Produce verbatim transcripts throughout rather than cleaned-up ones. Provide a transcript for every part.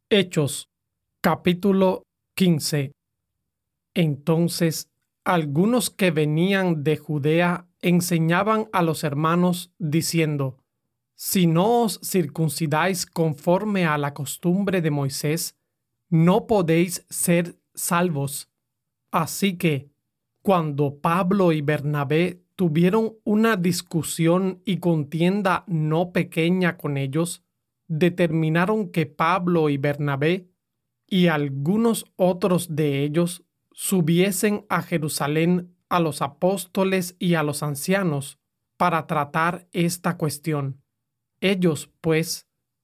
Hechos, capítulo quince. Entonces, algunos que venían de Judea enseñaban a los hermanos, diciendo: Si no os circuncidáis conforme a la costumbre de Moisés, no podéis ser salvos. Así que, cuando Pablo y Bernabé tuvieron una discusión y contienda no pequeña con ellos, determinaron que Pablo y Bernabé y algunos otros de ellos subiesen a Jerusalén a los apóstoles y a los ancianos para tratar esta cuestión. Ellos, pues,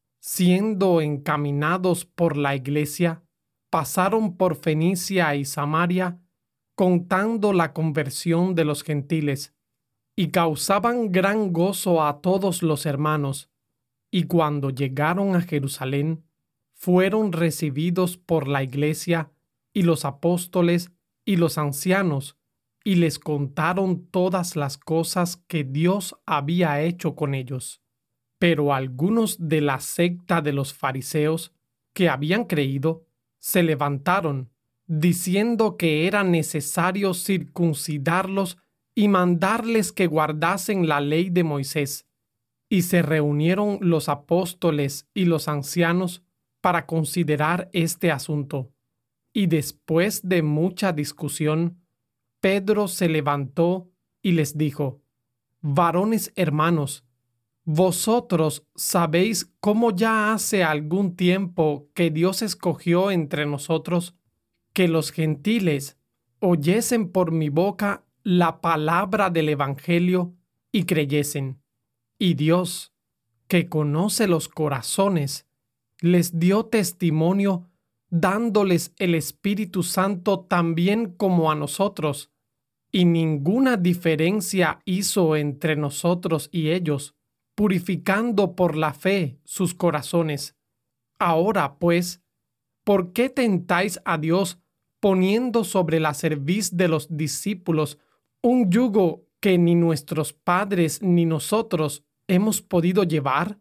siendo encaminados por la iglesia, pasaron por Fenicia y Samaria, contando la conversión de los gentiles, y causaban gran gozo a todos los hermanos. Y cuando llegaron a Jerusalén, fueron recibidos por la iglesia y los apóstoles y los ancianos, y les contaron todas las cosas que Dios había hecho con ellos. Pero algunos de la secta de los fariseos que habían creído se levantaron, diciendo que era necesario circuncidarlos y mandarles que guardasen la ley de Moisés. Y se reunieron los apóstoles y los ancianos para considerar este asunto. Y después de mucha discusión, Pedro se levantó y les dijo: Varones hermanos, vosotros sabéis cómo ya hace algún tiempo que Dios escogió entre nosotros que los gentiles oyesen por mi boca la palabra del Evangelio y creyesen. Y Dios, que conoce los corazones, les dio testimonio dándoles el Espíritu Santo también como a nosotros, y ninguna diferencia hizo entre nosotros y ellos, purificando por la fe sus corazones. Ahora, pues, ¿por qué tentáis a Dios poniendo sobre la cerviz de los discípulos un yugo que ni nuestros padres ni nosotros hemos podido llevar?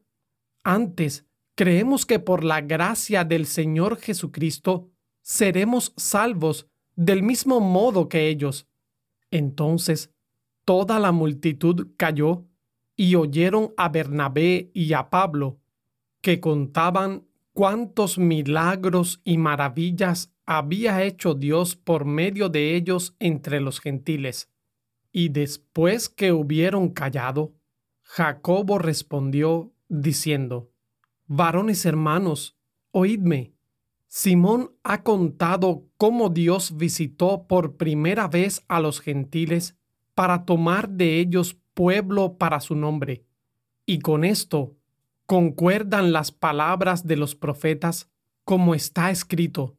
Antes, creemos que por la gracia del Señor Jesucristo seremos salvos del mismo modo que ellos. Entonces, toda la multitud calló y oyeron a Bernabé y a Pablo, que contaban cuántos milagros y maravillas había hecho Dios por medio de ellos entre los gentiles. Y después que hubieron callado, Jacobo respondió diciendo: Varones hermanos, oídme. Simón ha contado cómo Dios visitó por primera vez a los gentiles para tomar de ellos pueblo para su nombre. Y con esto concuerdan las palabras de los profetas, como está escrito: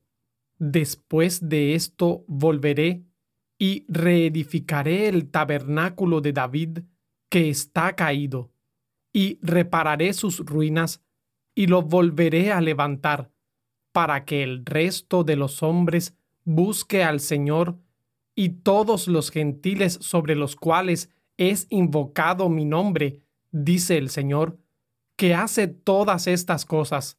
Después de esto volveré y reedificaré el tabernáculo de David que está caído, y repararé sus ruinas y lo volveré a levantar, para que el resto de los hombres busque al Señor, y todos los gentiles sobre los cuales es invocado mi nombre, dice el Señor, que hace todas estas cosas.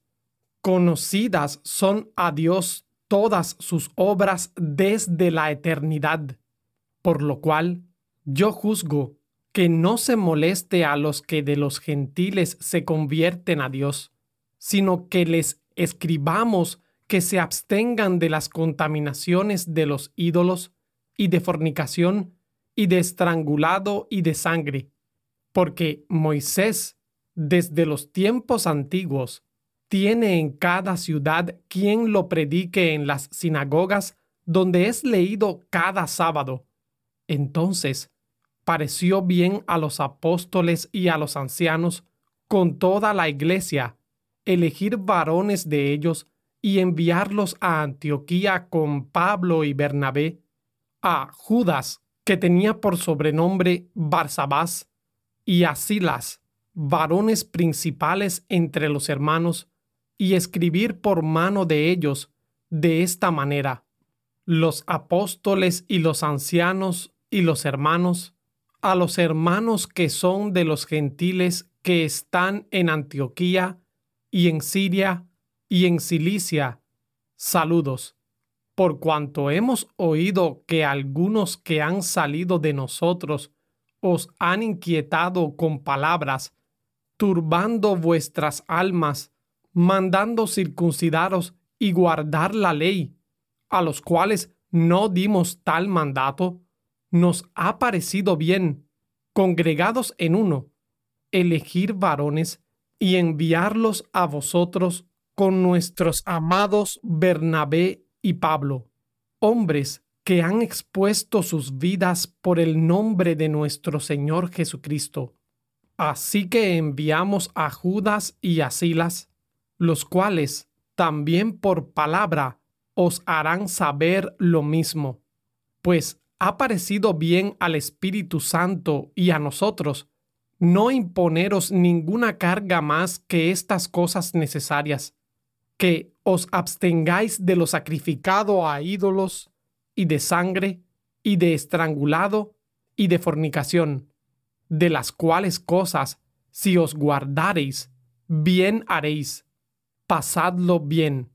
Conocidas son a Dios todas sus obras desde la eternidad, por lo cual yo juzgo que no se moleste a los que de los gentiles se convierten a Dios, sino que les escribamos que se abstengan de las contaminaciones de los ídolos, y de fornicación, y de estrangulado, y de sangre. Porque Moisés, desde los tiempos antiguos, tiene en cada ciudad quien lo predique en las sinagogas, donde es leído cada sábado. Entonces pareció bien a los apóstoles y a los ancianos, con toda la iglesia, elegir varones de ellos y enviarlos a Antioquía con Pablo y Bernabé, a Judas, que tenía por sobrenombre Barsabás, y a Silas, varones principales entre los hermanos, y escribir por mano de ellos de esta manera: Los apóstoles y los ancianos y los hermanos, a los hermanos que son de los gentiles que están en Antioquía y en Siria, y en Cilicia, saludos, por cuanto hemos oído que algunos que han salido de nosotros os han inquietado con palabras, turbando vuestras almas, mandando circuncidaros y guardar la ley, a los cuales no dimos tal mandato, nos ha parecido bien, congregados en uno, elegir varones y enviarlos a vosotros con nuestros amados Bernabé y Pablo, hombres que han expuesto sus vidas por el nombre de nuestro Señor Jesucristo. Así que enviamos a Judas y a Silas, los cuales también por palabra os harán saber lo mismo, pues ha parecido bien al Espíritu Santo y a nosotros no imponeros ninguna carga más que estas cosas necesarias, que os abstengáis de lo sacrificado a ídolos, y de sangre, y de estrangulado, y de fornicación, de las cuales cosas, si os guardareis, bien haréis, pasadlo bien.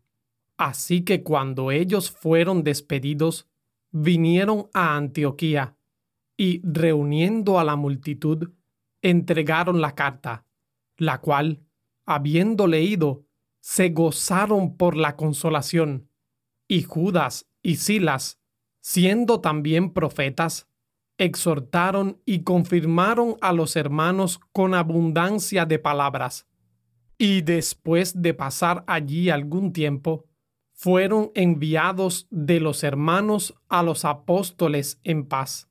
Así que cuando ellos fueron despedidos, vinieron a Antioquía, y reuniendo a la multitud, entregaron la carta, la cual, habiendo leído, se gozaron por la consolación. Y Judas y Silas, siendo también profetas, exhortaron y confirmaron a los hermanos con abundancia de palabras. Y después de pasar allí algún tiempo, fueron enviados de los hermanos a los apóstoles en paz.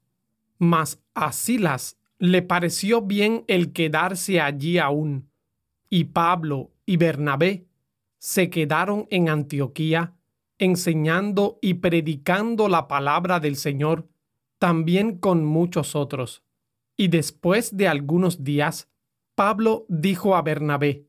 Mas a Silas le pareció bien el quedarse allí aún, y Pablo y Bernabé se quedaron en Antioquía, enseñando y predicando la palabra del Señor, también con muchos otros. Y después de algunos días, Pablo dijo a Bernabé: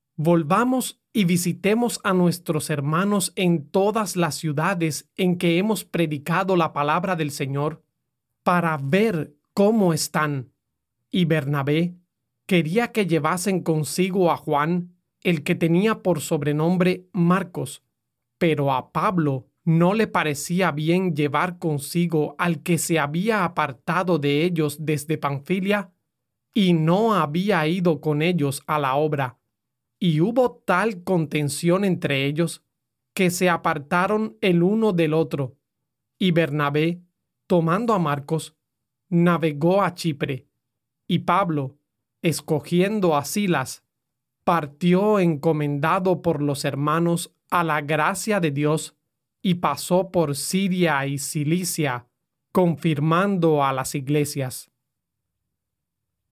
volvamos y visitemos a nuestros hermanos en todas las ciudades en que hemos predicado la palabra del Señor, para ver cómo están. Y Bernabé quería que llevasen consigo a Juan, el que tenía por sobrenombre Marcos, pero a Pablo no le parecía bien llevar consigo al que se había apartado de ellos desde Panfilia y no había ido con ellos a la obra. Y hubo tal contención entre ellos que se apartaron el uno del otro. Y Bernabé, tomando a Marcos, navegó a Chipre. Y Pablo, escogiendo a Silas, partió encomendado por los hermanos a la gracia de Dios y pasó por Siria y Cilicia, confirmando a las iglesias.